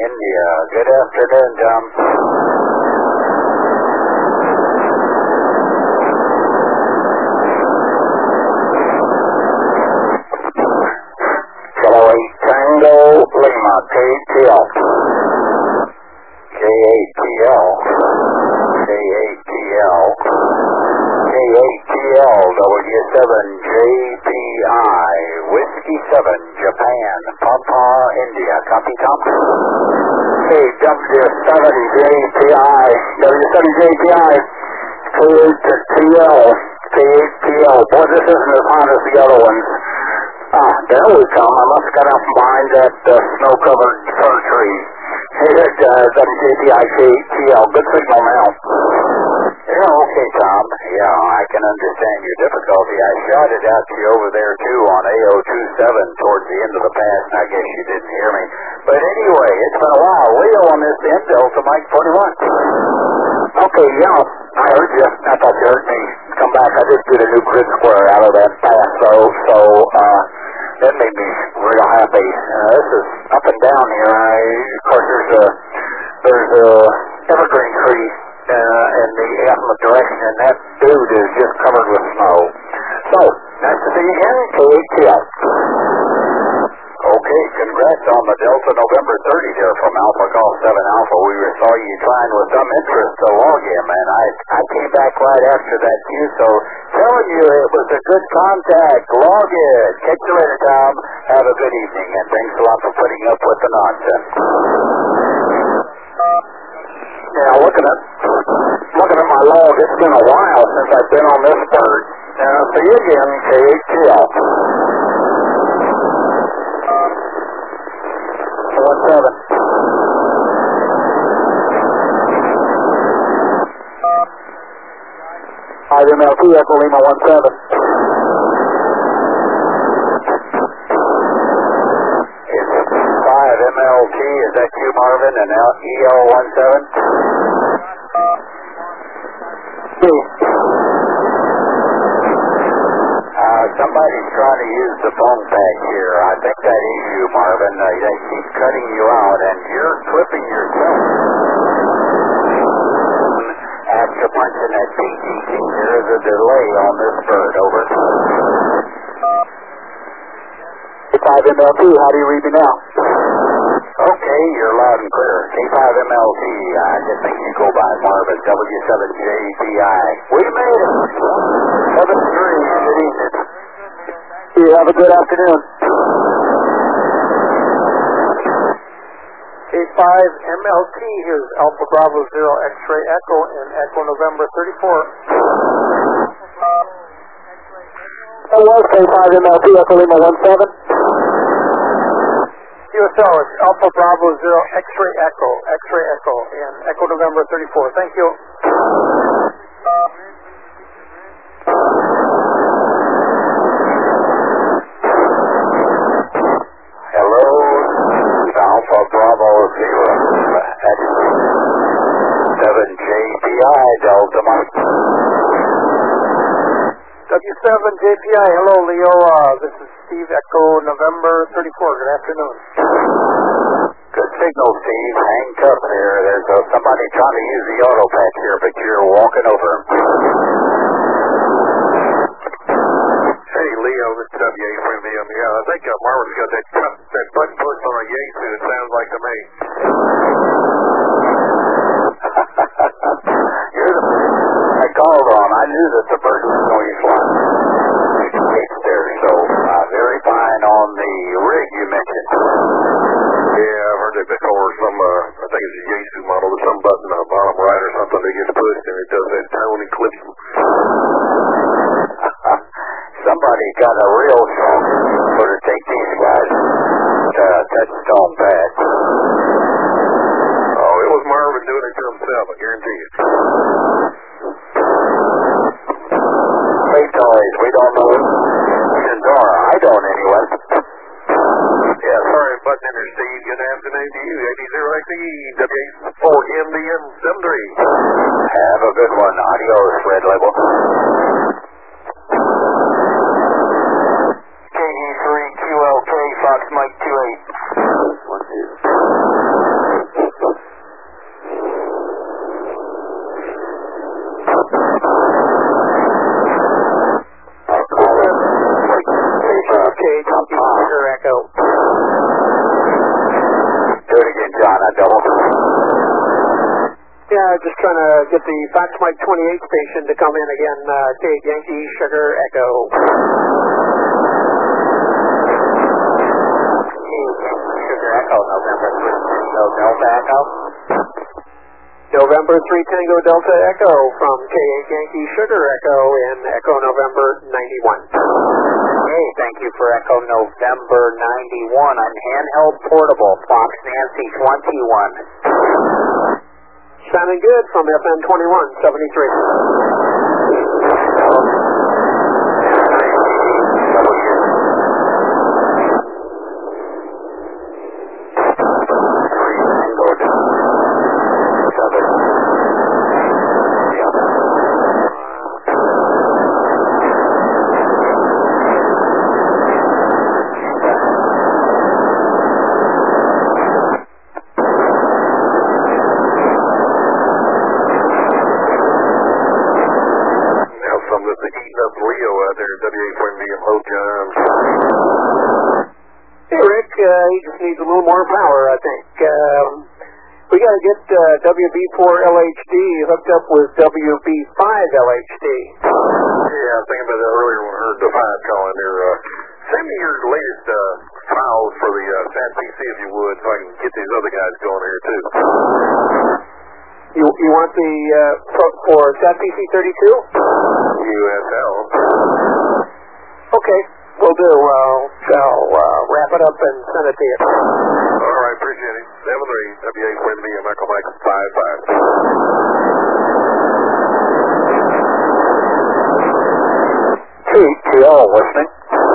India. Good afternoon, Tom. Kilo 8 Tango Lima, KATL. KATL. KATL. KATL, W7JPI, Whiskey 7, Japan, Papa, India. Copy, Tom? Hey, W7JPI, W7JPI, K8TL, K8TL. Boy, this isn't as hot as the other ones. There we come. I must have got out from behind that snow-covered fir tree. Hey, WJPI, K8TL, good signal now. Yeah, okay, Tom. Yeah, I can understand your difficulty. I shouted out to you over there, too, on AO27 towards the end of the pass, and I guess you didn't hear me. But anyway, it's been a while. Leo on this end, Delta Mike 41. Okay, yeah, I heard you. I thought you heard me come back. I did get a new grid square out of that pass, so that made me real happy. This is up and down here. Of course, there's a evergreen tree in the azimuth direction, and that dude is just covered with snow. So, nice to see you again, KATL. Okay, congrats on the Delta November 30 there from Alpha Golf 7 Alpha. We saw you trying with some interest to log in, man. I came back right after that too, so telling you it was a good contact. Log in. Catch you later, Tom. Have a good evening, and thanks a lot for putting up with the nonsense. Yeah, looking at my log, it's been a while since I've been on this bird. See you again, KATL. 17. 5 MLT, Echo Lima 17. It's 5 MLT, is that you, Marvin, and EL 17? Somebody's trying to use the phone pack here. I think that is you, Marvin. They keep cutting you out, and you're clipping yourself after punching that PTT. There is a delay on this bird. Over. 5 MLT, how do you read me now? Okay, you're loud and clear. K5MLT, I just think you go by Marvin, W7JPI. We made it. 7-3, good evening. You have a good afternoon. K5MLT, here's Alpha Bravo 0 X-Ray Echo and Echo November 34. That was K5MLT, Echo Lima 17. QSL, it's Alpha Bravo 0 X-Ray Echo, and Echo November 34. Thank you. Hello, Alpha Bravo 0 X7JPI, Delta Mike. W7JPI, hello Leo, this is Steve, Echo November 34, good afternoon. Good signal, Steve. Hang tough there. There's somebody trying to use the auto patch here, but you're walking over him. Hey, Leo, this is W8 from me. I think Marvin's got that button pushed on a Yaesu, it sounds like to me. You're the I called on. I knew that the bird was going to fly. It's there, so very fine on the rig you mentioned. Yeah, I've heard that before. I think it's a Yaesu model, with some button on the bottom right or something that gets pushed and it does that tone and clips them. Somebody got a real strong for to take these guys to touchstone pad. Oh, it was Marvin doing it to himself, I guarantee you. Freight toys, we don't know. Sindora, I don't anyway. Yeah, sorry, button in there, Steve. Good afternoon to you. 80XE, W4MDN 73. Have a good one. Adios, Red Label. KD3QLK, Fox Mike 28. right, just trying to get the Fox Mike 28 station to come in again. Take Yankee Sugar Echo. Sugar Echo, November 3 Tango Delta Echo. November 3 Tango Delta Echo from K8 Yankee Sugar Echo in Echo November 91. Hey, thank you for Echo November 91 on handheld portable, Fox Nancy 21. Sounding good from FM 21, 73. He just needs a little more power, I think. We got to get WB4 LHD hooked up with WB5 LHD. Yeah, I was thinking about that earlier when I heard the 5 calling there. Send me your latest files for the SAT PC if you would, so I can get these other guys going here too. You want the for SAT PC 32? USL. Okay. Will do. I'll wrap it up and send it to you. All right, appreciate it. 73, W8 Wendy and Michael Mike 55. KTL listening.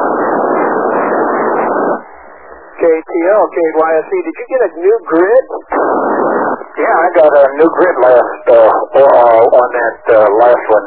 KTL, KYSC, did you get a new grid? Yeah, I got a new grid last on that last one,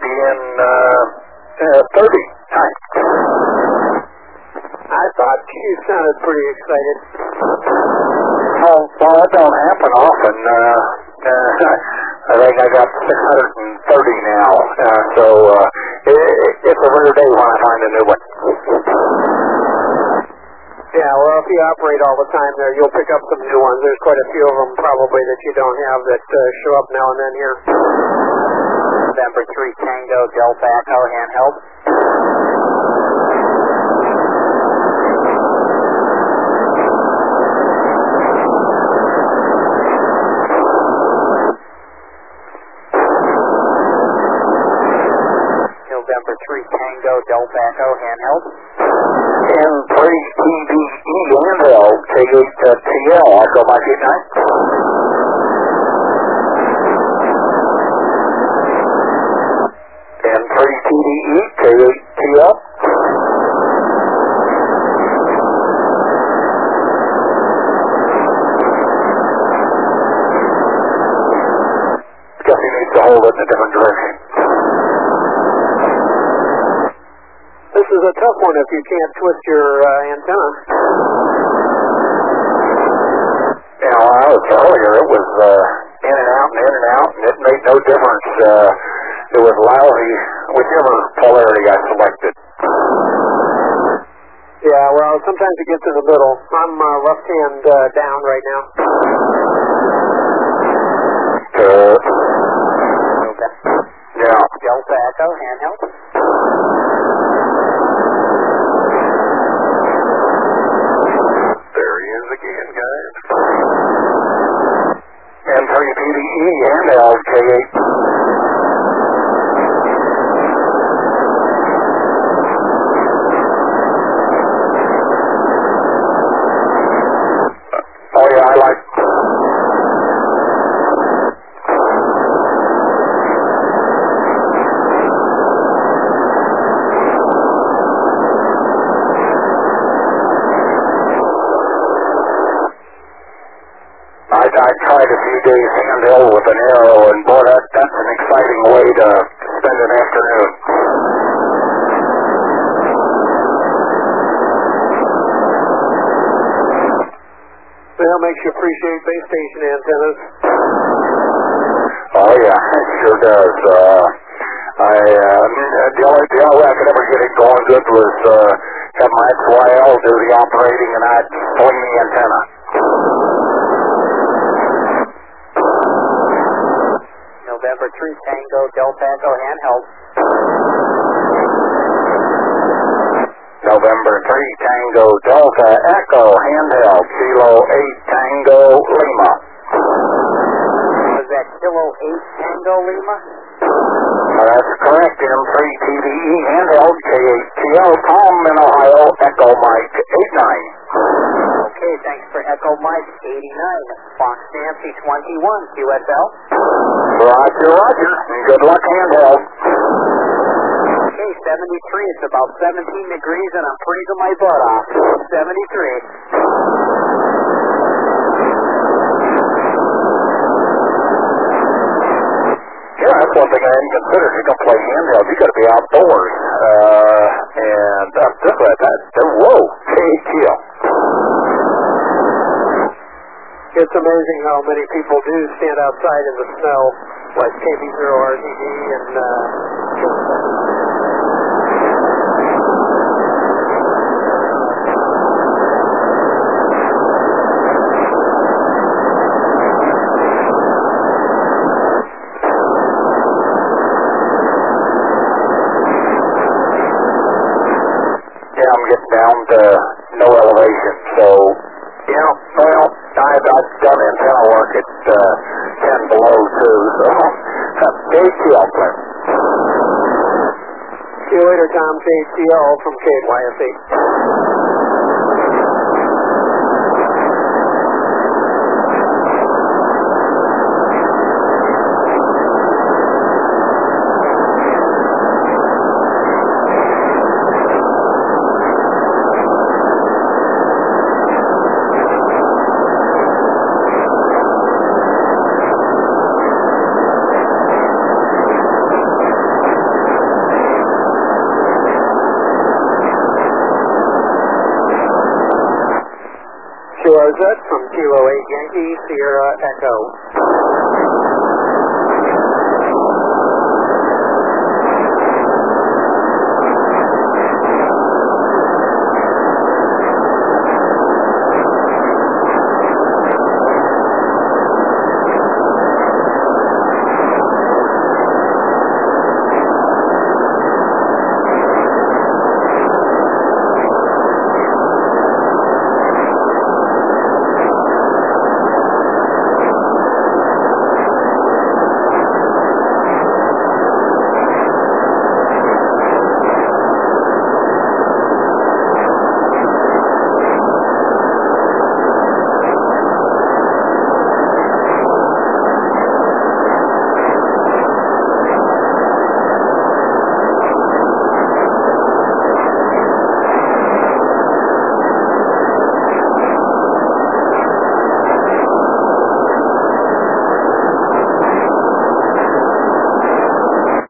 DN30. Hi. I thought you sounded pretty excited. Oh, well, that don't happen often. I think I got 630 now, so it's a rare day when I find a new one. Yeah, well, if you operate all the time there, you'll pick up some new ones. There's quite a few of them probably that you don't have that show up now and then here. November 3 Tango Delta Echo handheld. November 3 Tango Delta Echo handheld. And 3 TDE handheld K8 TL Echo Mike 89. And 3 TDE K8 TL. Guess he needs to hold it in a different direction. This is a tough one if you can't twist your antenna. Yeah, well, I was earlier, it was in and out, and it made no difference. It was lousy, whichever polarity I selected. Yeah, well, sometimes it gets in the middle. I'm left hand down right now. Yeah. Delta Echo, handheld. There he is again, guys. And 3 PDE handheld K8. Oh yeah, I like. I tried a few days handheld with an arrow, and boy, that's an exciting way to spend an afternoon. Well, makes you appreciate base station antennas. Oh yeah, it sure does. The only way I could ever get it going good was have my XYL do the operating, and I'd swing the antenna. November 3 Tango Delta Echo handheld. November 3 Tango Delta Echo handheld, Kilo 8 Tango Lima. Was that Kilo 8 Tango Lima? That's correct, M3 TVE handheld, KHTL, Tom in Ohio, Echo Mike 89. Okay, thanks for Echo Mike 89. Fox Nancy 21, QSL. Roger, roger, and good luck handheld. Okay, 73, it's about 17 degrees and I'm freezing my butt off. 73. Yeah, that's one thing I hadn't considered. You can play handheld. You got to be outdoors. And look at that. Whoa, KHTL. It's amazing how many people do stand outside in the snow, like KB0RTD and I'm getting down to no elevation, so, yeah, well, I've done antenna work at 10 below, too, so, KHTL plan. See you later, Tom. KHTL from KYSA. QRZ from Kilo 8 Yankee, Sierra Echo.